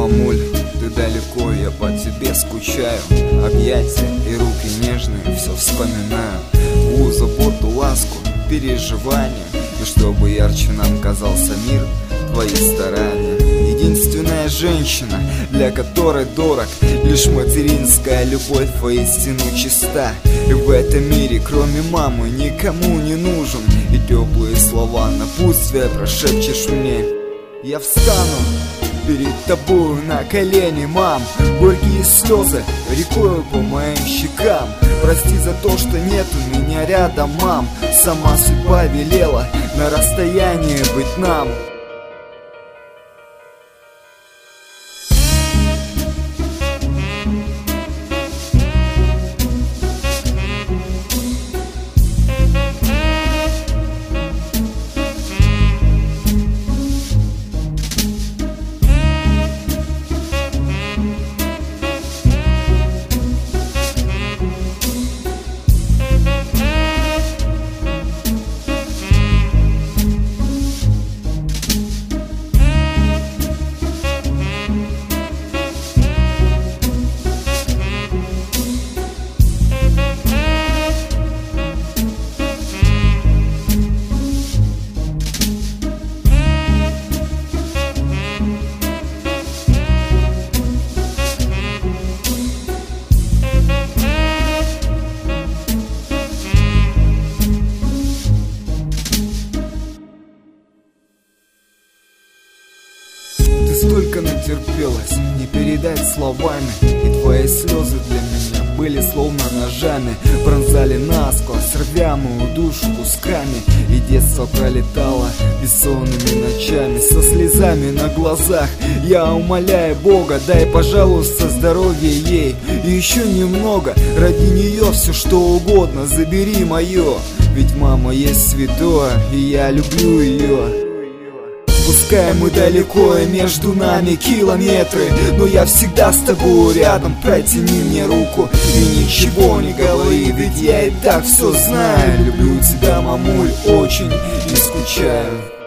мамуль, ты далеко, я по тебе скучаю. Объятия и руки нежные, все вспоминаю. Твою заботу, ласку, переживания. И чтобы ярче нам казался мир, твои старания. Единственная женщина, для которой дорог лишь материнская любовь, воистину чиста. И в этом мире, кроме мамы, никому не нужен. И теплые слова напутствия прошепчешь мне. Я встану перед тобою на колени, мам. Горькие слезы рекою по моим щекам. Прости за то, что нет у меня рядом, мам. Сама судьба велела на расстоянии быть нам. Ты столько натерпелась, не передать словами. И твои слезы для меня были словно ножами. Пронзали насквозь, рвя мою душу кусками. И детство пролетало бессонными ночами. Со слезами на глазах я умоляю Бога, дай, пожалуйста, здоровье ей. И еще немного, ради нее все что угодно забери мое. Ведь мама есть святое, и я люблю ее. Пускай мы далеко и между нами километры, но я всегда с тобой рядом, протяни мне руку и ничего не говори, ведь я и так все знаю. Люблю тебя, мамуль, очень и скучаю.